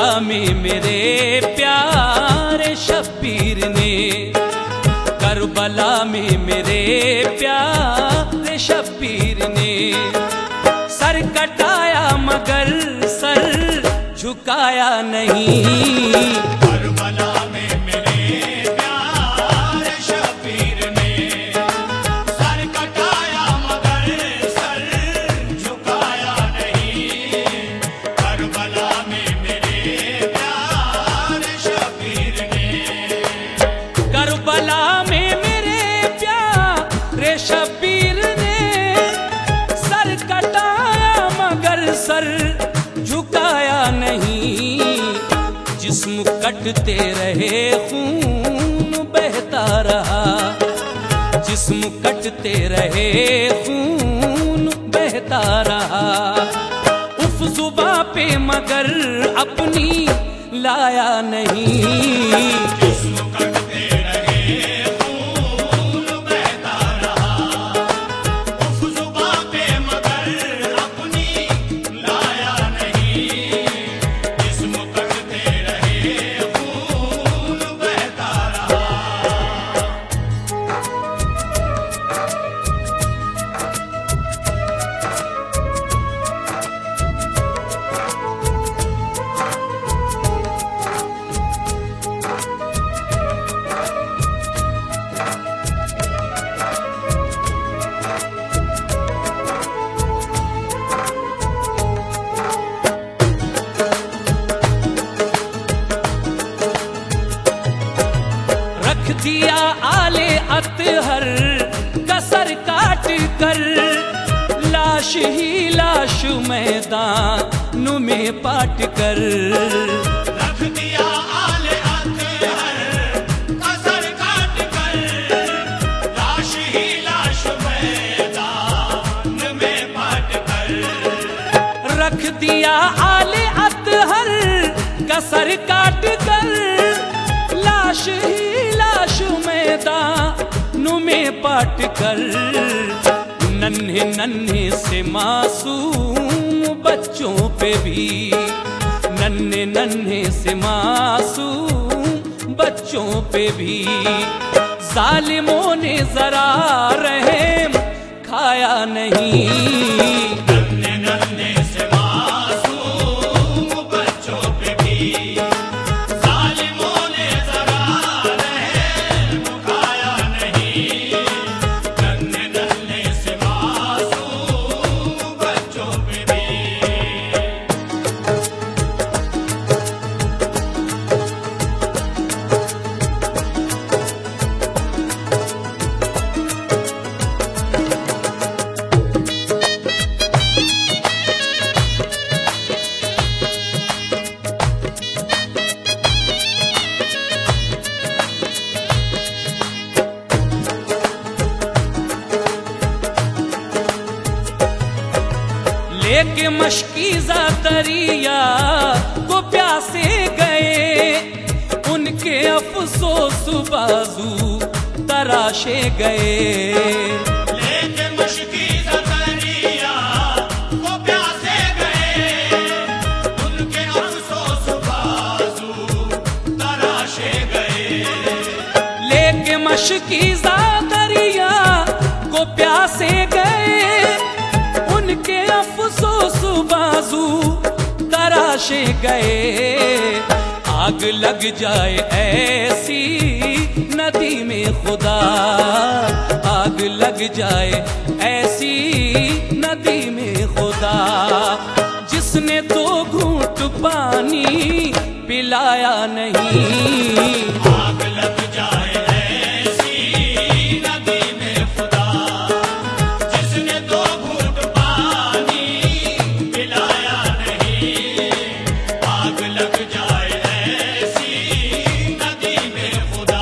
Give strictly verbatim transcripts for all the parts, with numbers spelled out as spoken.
Karbala में मेरे प्यारे शब्बीर ने, करबला में मेरे प्यारे शब्बीर ने सर कटाया मगर सर झुकाया नहीं। करबला में मेरे प्यारे शब्बीर ने सर कटाया मगर सर झुकाया नहीं। करबला में मेरे प्यारे शब्बीर ने, करबला में मेरे प्यारे शब्बीर ने सर कटाया मगर सर झुकाया नहीं। जिस्म कटते रहे खून बहता रहा, जिस्म कटते रहे खून बहता रहा। उफ जुबां पे मगर अपनी लाया नहीं। जिस्म कटते रहे खून बहता रहा, उफ जुबां पे मगर अपनी लाया नहीं। जिस्म कटते रहे खून बहता रहा। रख दिया आले अतहर कसर काट कर, लाश ही लाश मैदान में पाट कर। रख दिया आले अतहर कसर काट कर, लाश ही लाश मैदान में पाट कर। रख दिया आले अतहर कसर काट कर, लाश ही लाश मैदान में पाट कर। नन्हे नन्हे से मासूम बच्चों पे भी, नन्हे नन्हे से मासूम बच्चों पे भी जालिमों ने जरा रहम खाया नहीं। नन्हे नन्हे से मासूम बच्चों पे भी जालिमों ने जरा रहम खाया नहीं। नन्हे नन्हे से मासूम बच्चों पे भी। लेके मशकीज़ा दरिया को प्यासे गए, उनके अफसोस बाजू तराशे गए। लेके मशकीज़ा दरिया को प्यासे गए, उनके अफसोस बाजू तराशे गए। लेके मशकीज़ा दरिया को प्यासे गए, उनके अफसोस बाजू तराशे गए। आग लग जाए ऐसी नदी में खुदा, आग लग जाए ऐसी नदी में खुदा, जिसने दो घूंट पानी पिलाया नहीं। आग लग जाए ऐसी नदी में खुदा, जिसने दो घूंट पानी पिलाया नहीं। आग लग जाए ऐसी नदी में खुदा।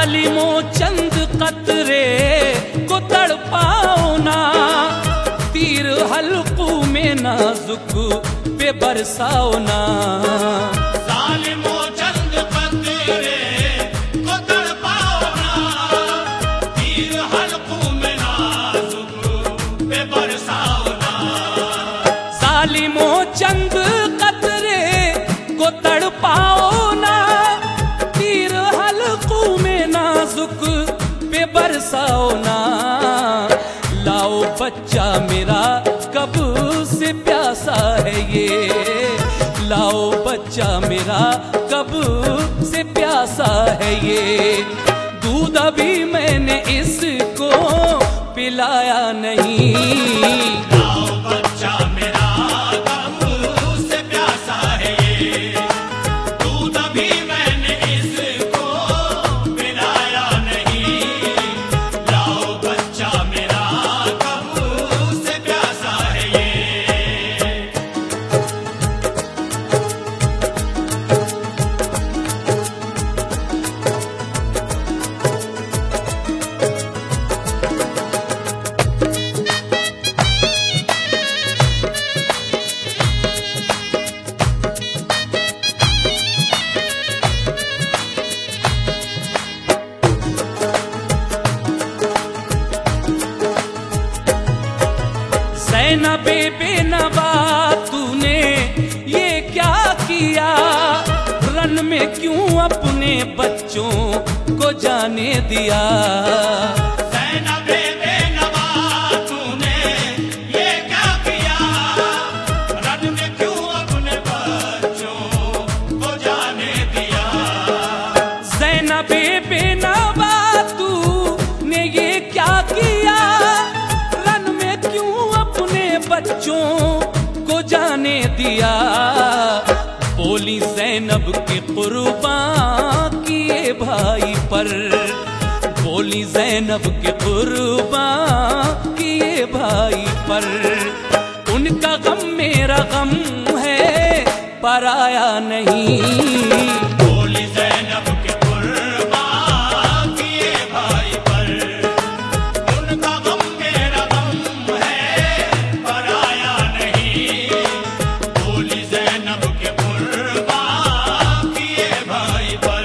जालिमों चंद कतरे को तड़पाओ ना, तीर हल्कू में नाजुक पे बरसाओ ना। जालिमों चंद कतरे को तड़पाओ ना, तीर हल्कू में नाजुक पे बरसाओ ना। जालिमों चंद कतरे को तड़पाओ ना, तीर हल्कू में नाजुक पे बरसाओ ना। लाओ बच्चा मेरा कब से प्यासा है ये, लाओ बच्चा मेरा कब से प्यासा है ये। दूध अभी मैंने इसको पिलाया नहीं, लाओ बच्चा मेरा कब से प्यासा है ये। दूध अभी मैंने इसको पिलाया नहीं, लाओ बच्चा मेरा कब से प्यासा है ये। ज़ैनबे बेनवा तूने ये क्या किया, रन में क्यों अपने बच्चों को जाने दिया। ज़ैनबे बेनवा तूने ये क्या किया, रन में क्यों अपने बच्चों को जाने दिया। ज़ैनबे बेनवा तूने ये क्या किया, रन में क्यों अपने बच्चों को जाने दिया। बोली ज़ैनब के कुर्बान किए भाई पर, बोली ज़ैनब के कुर्बान किए भाई पर। उनका गम मेरा गम है पराया नहीं, बोली ज़ैनब के कुर्बान किए भाई पर। उनका गम मेरा गम है पराया नहीं, बोली ज़ैनब के कुर्बान किए भाई पर।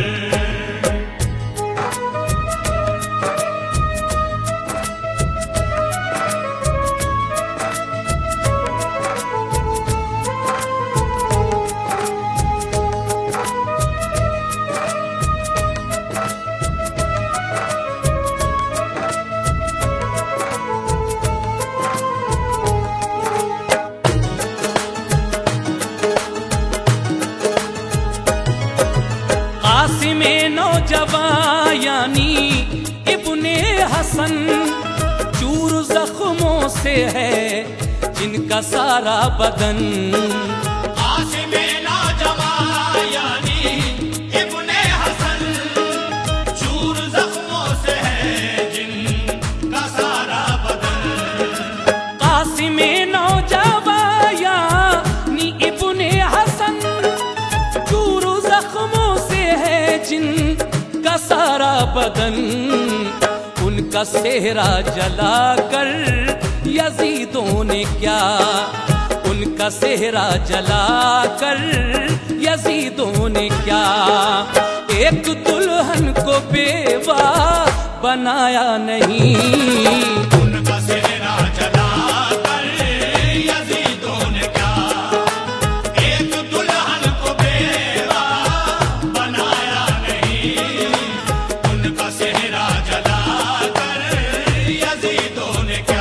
कासिम नौजवान यानी इब्ने हसन, चूर जख्मों से है जिनका सारा बदन। कासिम नौजवान यानी इब्ने हसन, चूर जख्मों से है जिनका सारा बदन। कासिम नौजवान यानी इब्ने हसन, चूर जख्मों से है जिनका सारा बदन। उनका सेहरा जलाकर यजीदों ने क्या, उनका सेहरा जलाकर यजीदों ने क्या। एक दुल्हन को बेवा बनाया नहीं, उनका सेहरा जलाकर यजीदों ने क्या। एक दुल्हन को बेवा बनाया नहीं, उनका सेहरा जलाकर यजीदों ने क्या।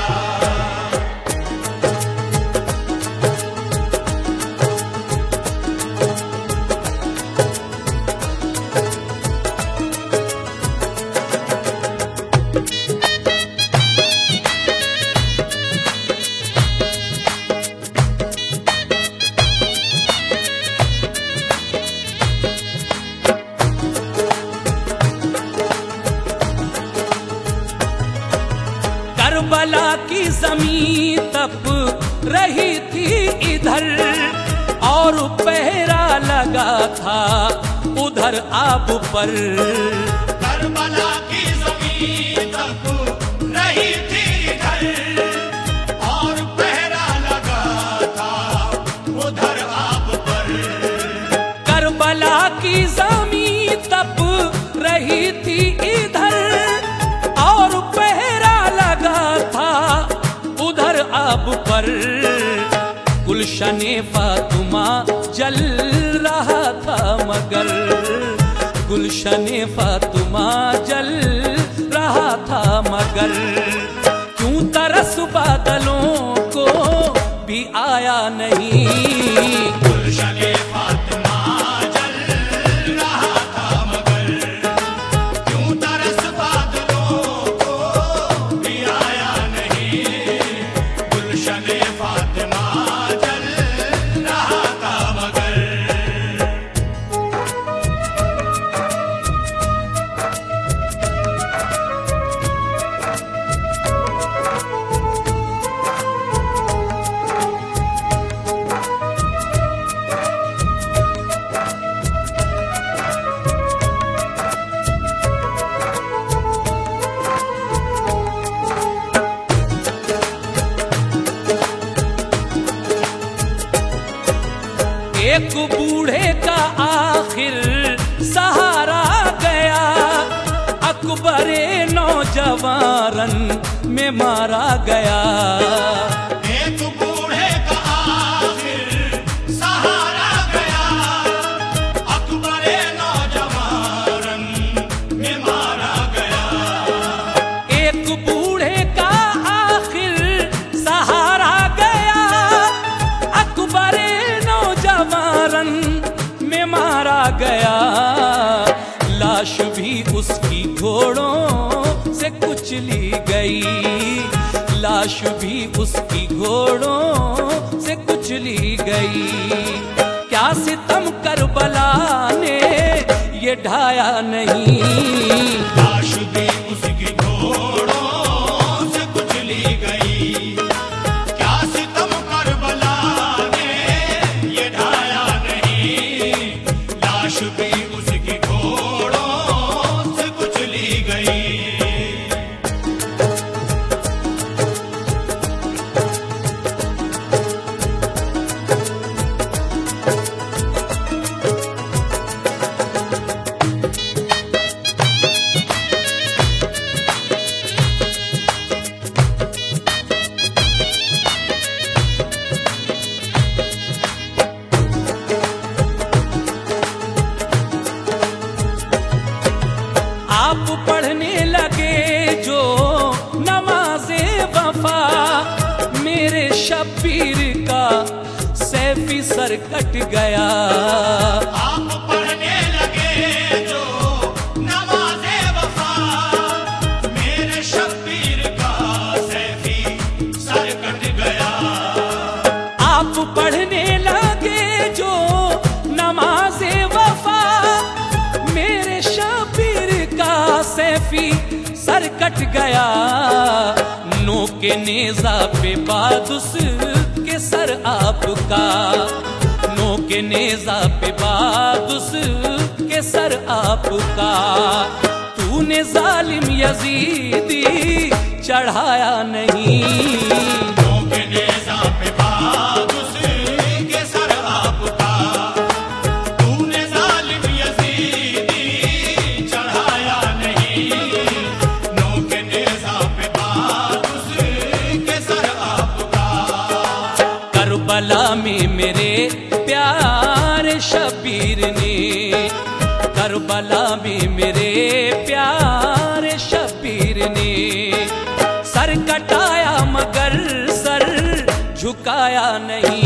करबला की जमीन तप रही थी इधर, और पहरा लगा था उधर आब पर। करबला जमीन तक रही थी इधर और पहरा लगा था उधर आप पर। करबला की जमीन तप रही थी इधर और पहरा लगा था उधर आप पर। गुलशने फातिमा जल रहा था मगर गुलशने फातिमा जल रहा था मगर क्यों तरस बादलों को भी आया नहीं। गुलशने फातिमा जल रहा था मगर क्यों तरस बादलों को भी आया नहीं। गुलशने फातिमा जल रहा था मगर। एक बूढ़े का आखिर सहारा गया अकबरे नौजवान में मारा गया। एक बूढ़े का आखिर सहारा गया अकबरे नौजवान में मारा गया। एक बूढ़े का आखिर सहारा गया अकबरे नौजवान में मारा गया। लाश भी उसकी घोड़ों से कुचली गई लाश भी उसकी घोड़ों से कुचली गई। क्या सितम करबला ने ये ढाया नहीं। लाश भी उसकी घोड़ों से कुचली गई। क्या सितम करबला ने ये ढाया नहीं। लाश भी उसकी घोड़ों से कुचली गई। आप पढ़ने लगे जो नमाज़े वफा मेरे शब्बीर का सैफी सर कट गया। आप पढ़ने लगे जो नमाज़े वफा मेरे शब्बीर का सैफी सर कट गया। आप पढ़ने लगे जो नमाज़े वफा मेरे शब्बीर का सैफी सर कट गया। नो के नेजा पे बादुस के सर आपका नो के नेजा पे बादुस के सर आपका। तूने जालिम यजीदी चढ़ाया नहीं। नो के नेज़ा पे बादुस के सर आपका। तूने जालिम यजीदी चढ़ाया नहीं। नो के नेज़ा पे बादुस के सर आपका। करबला में मेरे प्यारे शबीर ने करबला में मेरे प्यारे शबीर ने सर कटाया मगर सर झुकाया नहीं।